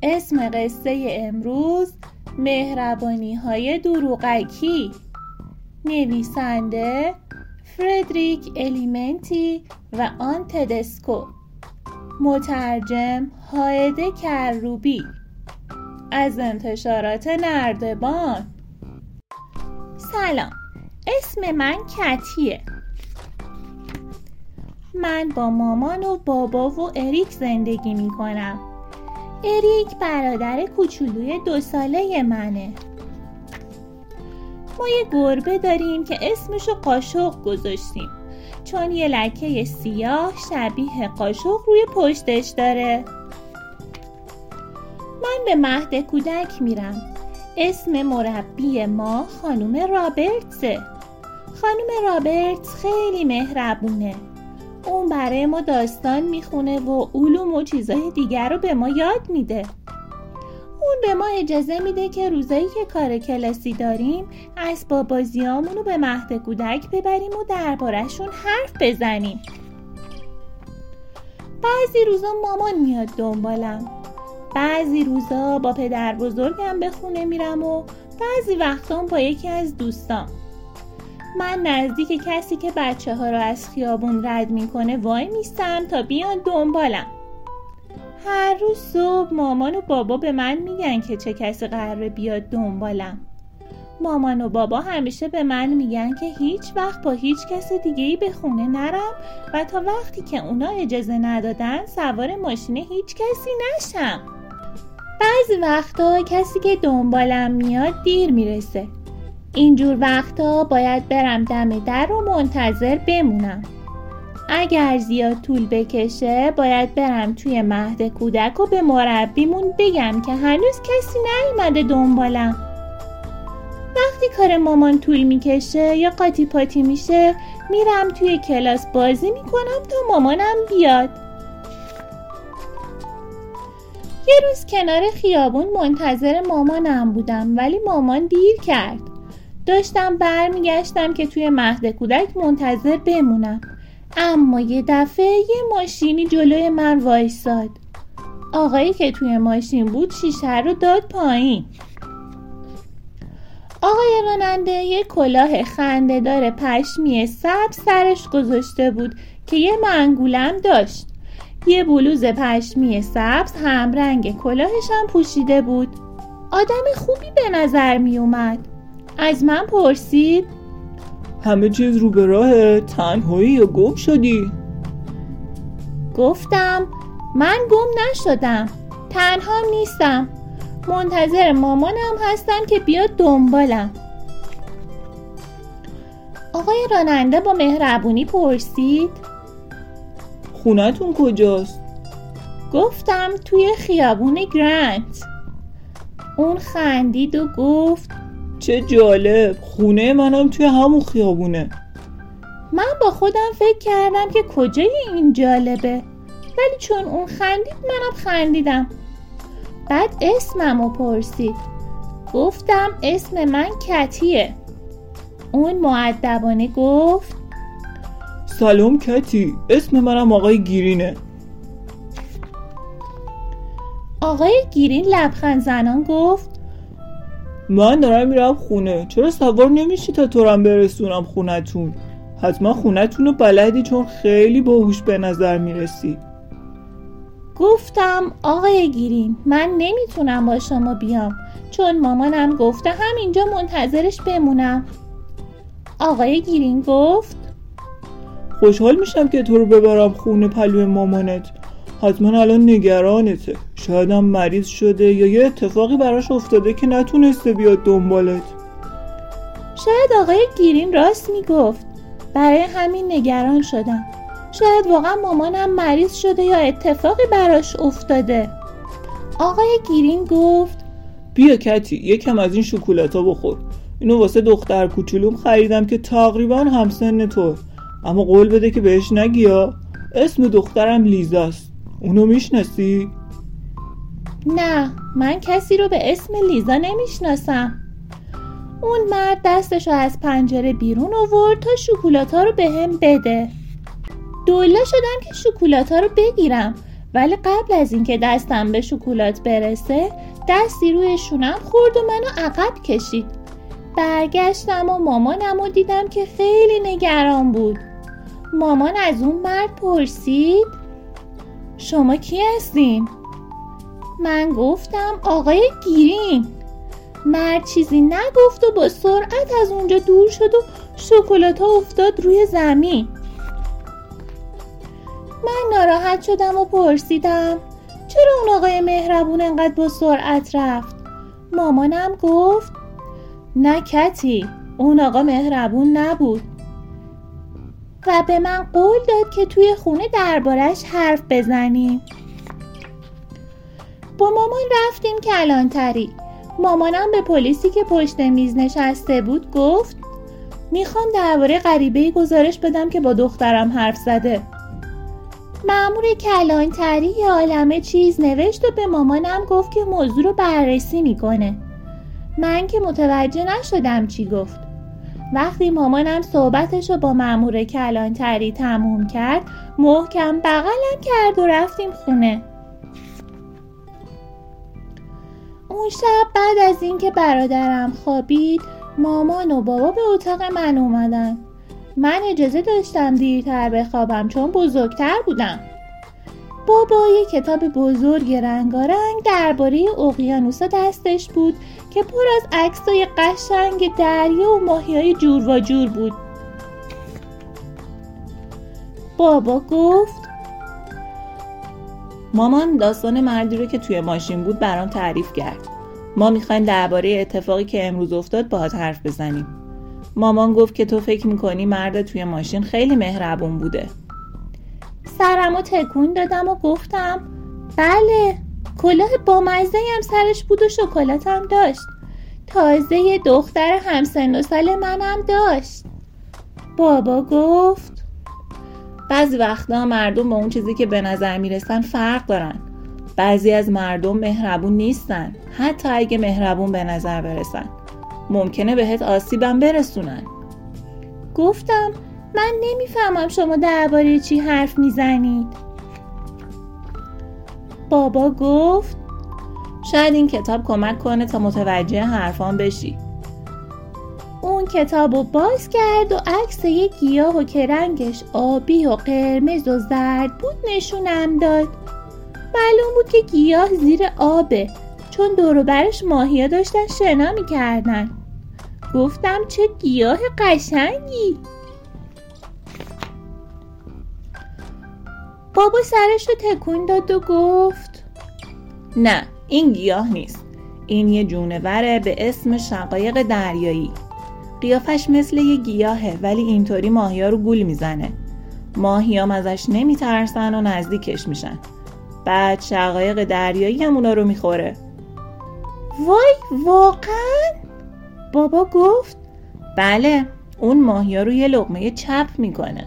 اسم قصه امروز مهربانی‌های دروغکی. نویسنده فردریک الیمنتی و آن تدسکو. مترجم هایده کروبی. از انتشارات نردبان. سلام، اسم من کتیه. من با مامان و بابا و اریک زندگی می کنم. اریک برادر کوچولوی 2 ساله منه. ما یه گربه داریم که اسمشو قاشق گذاشتیم چون یه لکه سیاه شبیه قاشق روی پشتش داره. من به مهد کودک میرم. اسم مربی ما خانم رابرتسه. خانم رابرتس خیلی مهربونه. اون برای ما داستان میخونه و علوم و چیزای دیگر رو به ما یاد میده. اون به ما اجازه میده که روزایی که کار کلاسی داریم اسباب بازیامون رو به مهد کودک ببریم و درباره‌شون حرف بزنیم. بعضی روزا مامان میاد دنبالم. بعضی روزا با پدر بزرگم به خونه میرم و بعضی وقتا با یکی از دوستام. من نزدیک کسی که بچه ها رو از خیابون رد میکنه وای میستم تا بیان دنبالم. هر روز صبح مامان و بابا به من میگن که چه کسی قراره بیاد دنبالم. مامان و بابا همیشه به من میگن که هیچ وقت با هیچ کس دیگه‌ای به خونه نرم و تا وقتی که اونا اجازه ندادن سوار ماشین هیچ کسی نشم. بعضی وقتا کسی که دنبالم میاد دیر میرسه. اینجور وقتا باید برم دم در و منتظر بمونم. اگر زیاد طول بکشه باید برم توی مهد کودک و به مربیمون بگم که هنوز کسی نیومده دنبالم. وقتی کار مامان طول میکشه یا قاطی پاتی میشه میرم توی کلاس بازی میکنم تا مامانم بیاد. یه روز کنار خیابون منتظر مامانم بودم ولی مامان دیر کرد. داشتم برمیگشتم که توی مهد کودک منتظر بمونم، اما یه دفعه یه ماشینی جلوی من وایساد. آقایی که توی ماشین بود شیشه رو داد پایین. آقای راننده یه کلاه خنده‌دار پشمی سبز سرش گذاشته بود که یه منگولم داشت. یه بلوز پشمی سبز همرنگ کلاهش هم پوشیده بود. آدم خوبی به نظر می اومد. از من پرسید همه چیز رو به راهه؟ تنهایی یا گم شدی؟ گفتم من گم نشدم، تنها نیستم، منتظر مامانم هستم که بیاد دنبالم. آقای راننده با مهربونی پرسید خونتون کجاست؟ گفتم توی خیابون گرانت. اون خندید و گفت چه جالب، خونه منم توی همون خیابونه. من با خودم فکر کردم که کجای این جالبه، ولی چون اون خندید منم خندیدم. بعد اسممو پرسید. گفتم اسم من کتیه. اون مؤدبانه گفت سلام کتی، اسم منم آقای گیرینه. آقای گیرین لبخند زنان گفت من دارم میرم خونه، چرا سوار نمیشی تا تو رو برسونم خونتون؟ حتما خونتون رو بلدی چون خیلی باهوش به نظر میرسی. گفتم آقای گیرین من نمیتونم با شما بیام چون مامانم گفته همینجا منتظرش بمونم. آقای گیرین گفت خوشحال میشم که تو رو ببرم خونه پلوی مامانت. حتما الان نگرانته، شاید هم مریض شده یا یه اتفاقی براش افتاده که نتونسته بیاد دنبالت. شاید آقای گیرین راست میگفت، برای همین نگران شدم. شاید واقعا مامانم مریض شده یا اتفاقی براش افتاده. آقای گیرین گفت بیا کتی، یکم از این شکلاتا بخور. اینو واسه دختر کوچولوم خریدم که تقریبا همسن تو، اما قول بده که بهش نگی ها. اسم دخترم لیزاست. اونو میشناسی؟ نه، من کسی رو به اسم لیزا نمیشناسم. اون مرد دستشو از پنجره بیرون آورد تا شکلاتا رو بهم بده. دولا شدم که شکلاتا رو بگیرم ولی قبل از اینکه دستم به شکلات برسه دستی روی شونم خورد و منو عقب کشید. برگشتم و مامانمو دیدم که خیلی نگران بود. مامان از اون مرد پرسید شما کی هستین؟ من گفتم آقای گرین. مرد چیزی نگفت و با سرعت از اونجا دور شد و شکلات‌ها افتاد روی زمین. من ناراحت شدم و پرسیدم چرا اون آقای مهربون انقدر با سرعت رفت؟ مامانم گفت نه کتی، اون آقا مهربون نبود و به من قول داد که توی خونه دربارش حرف بزنیم. با مامان رفتیم کلانتری. مامانم به پلیسی که پشت میز نشسته بود گفت میخوام درباره غریبه‌ای گزارش بدم که با دخترم حرف زده. مأمور کلانتری یه عالمه چیز نوشت و به مامانم گفت که موضوع رو بررسی میکنه. من که متوجه نشدم چی گفت. وقتی مامانم صحبتش رو با مأمور کلانتری تموم کرد محکم بغلم کرد و رفتیم خونه. اون شب بعد از اینکه برادرم خوابید مامان و بابا به اتاق من اومدن. من اجازه داشتم دیرتر بخوابم چون بزرگتر بودم. بابا یک کتاب بزرگ رنگارنگ درباره اقیانوس‌ها دستش بود که پر از عکسای قشنگ دریا و ماهی‌های جور و جور بود. بابا گفت مامان داستان مردی رو که توی ماشین بود برام تعریف کرد. ما میخوایم درباره اتفاقی که امروز افتاد باهات حرف بزنیم. مامان گفت که تو فکر میکنی مرد توی ماشین خیلی مهربون بوده. سرمو تکون دادم و گفتم بله، کلاه بامزه‌ای هم سرش بود و شکلات هم داشت. تازه یه دختر همسن و سال منم داشت. بابا گفت بعضی وقتا مردم با اون چیزی که به نظر میرسن فرق دارن. بعضی از مردم مهربون نیستن، حتی اگه مهربون به نظر برسن ممکنه بهت آسیبم برسونن. گفتم من نمیفهمم شما درباره چی حرف میزنید. بابا گفت شاید این کتاب کمک کنه تا متوجه حرفان بشی. اون کتابو باز کرد و عکس یک گیاهو که رنگش آبی و قرمز و زرد بود نشونم داد. معلوم بود که گیاه زیر آبه چون دور و برش ماهیا داشتن شنا میکردن. گفتم چه گیاه قشنگی. بابا سرش رو تکون داد و گفت نه، این گیاه نیست. این یه جونوره به اسم شقایق دریایی. قیافش مثل یه گیاهه ولی اینطوری ماهیا رو گول میزنه. ماهیام ازش نمیترسن و نزدیکش میشن. بعد شقایق دریایی هم اونا رو میخوره. وای واقعا؟ بابا گفت بله، اون ماهیا رو یه لقمه چپ میکنه.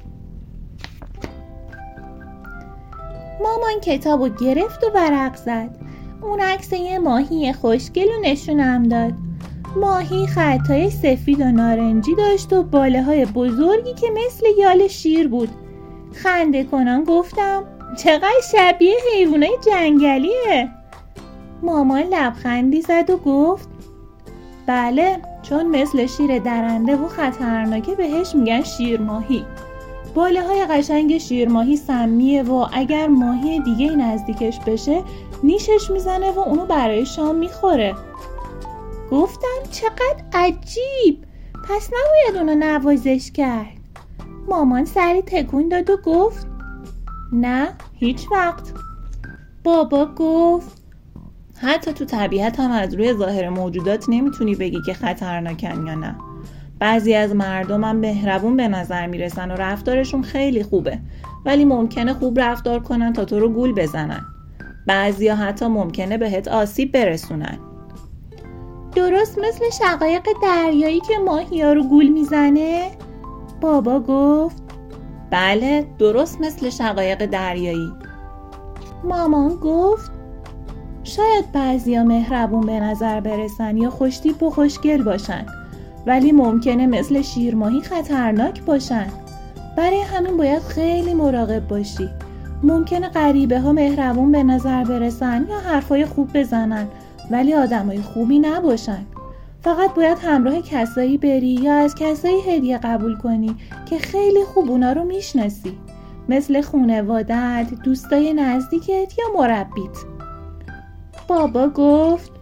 مامان کتابو گرفت و ورق زد. اون عکس یه ماهی خوشگل رو نشونم داد. ماهی خطای سفید و نارنجی داشت و باله های بزرگی که مثل یال شیر بود. خنده کنان گفتم چقدر شبیه حیوانای جنگلیه. مامان لبخندی زد و گفت بله، چون مثل شیر درنده و خطرناکه بهش میگن شیر ماهی. باله های قشنگ شیر ماهی سمیه و اگر ماهی دیگه نزدیکش بشه نیشش میزنه و اونو برای شام میخوره. گفتم چقدر عجیب، پس نباید اونو نوازش کرد. مامان سری تکون داد و گفت نه، هیچ وقت. بابا گفت حتی تو طبیعت هم از روی ظاهر موجودات نمیتونی بگی که خطرناکن یا نه. بعضی از مردم هم مهربون به نظر میرسن و رفتارشون خیلی خوبه، ولی ممکنه خوب رفتار کنن تا تو رو گول بزنن. بعضیا حتی ممکنه بهت آسیب برسونن. درست مثل شقایق دریایی که ماهیا رو گول میزنه؟ بابا گفت بله، درست مثل شقایق دریایی. مامان گفت شاید بعضیا مهربون به نظر برسن یا خوشتیپ و خوشگل باشن، ولی ممکنه مثل شیرماهی خطرناک باشن. برای همین باید خیلی مراقب باشی. ممکنه غریبه ها مهربون به نظر برسن یا حرفای خوب بزنن، ولی آدمای خوبی نباشن. فقط باید همراه کسایی بری یا از کسایی هدیه قبول کنی که خیلی خوب اونا رو میشناسی، مثل خانواده‌ات، دوستای نزدیکت یا مربیت. بابا گفت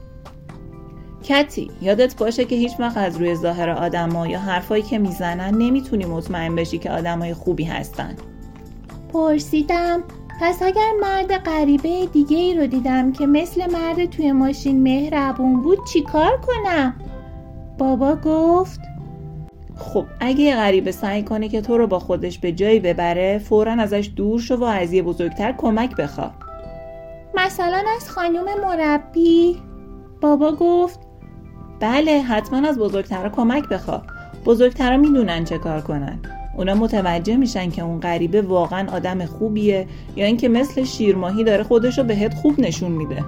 کتی، یادت باشه که هیچ وقت از روی ظاهر آدما یا حرفایی که میزنن نمیتونی مطمئن بشی که آدمای خوبی هستن. پرسیدم پس اگر مرد غریبه دیگه ای رو دیدم که مثل مرد توی ماشین مهربون بود چی کار کنم؟ بابا گفت خب اگه یه غریبه سعی کنه که تو رو با خودش به جایی ببره، فوراً ازش دور شو و از یه بزرگتر کمک بخوا. مثلا از خانم مربی؟ بابا گفت بله، حتما از بزرگتر کمک بخوا. بزرگترها میدونن چه کار کنن. اونا متوجه میشن که اون غریبه واقعا آدم خوبیه یا اینکه مثل شیرماهی داره خودشو بهت خوب نشون میده.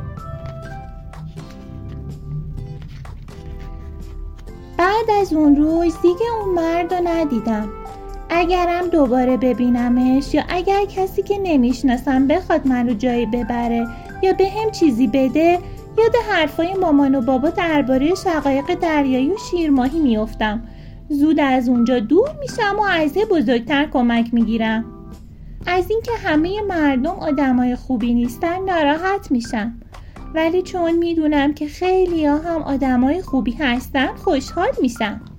بعد از اون روز دیگه اون مرد رو ندیدم. اگرم دوباره ببینمش یا اگر کسی که نمیشناسم بخواد من رو جایی ببره یا به هم چیزی بده، یاد حرفای مامان و بابا درباره شقایق دریایی و شیرماهی میافتم. زود از اونجا دور میشم و از بزرگتر کمک میگیرم. از اینکه همه مردم آدمای خوبی نیستن ناراحت میشم، ولی چون میدونم که خیلی ها هم آدمای خوبی هستن خوشحال میشم.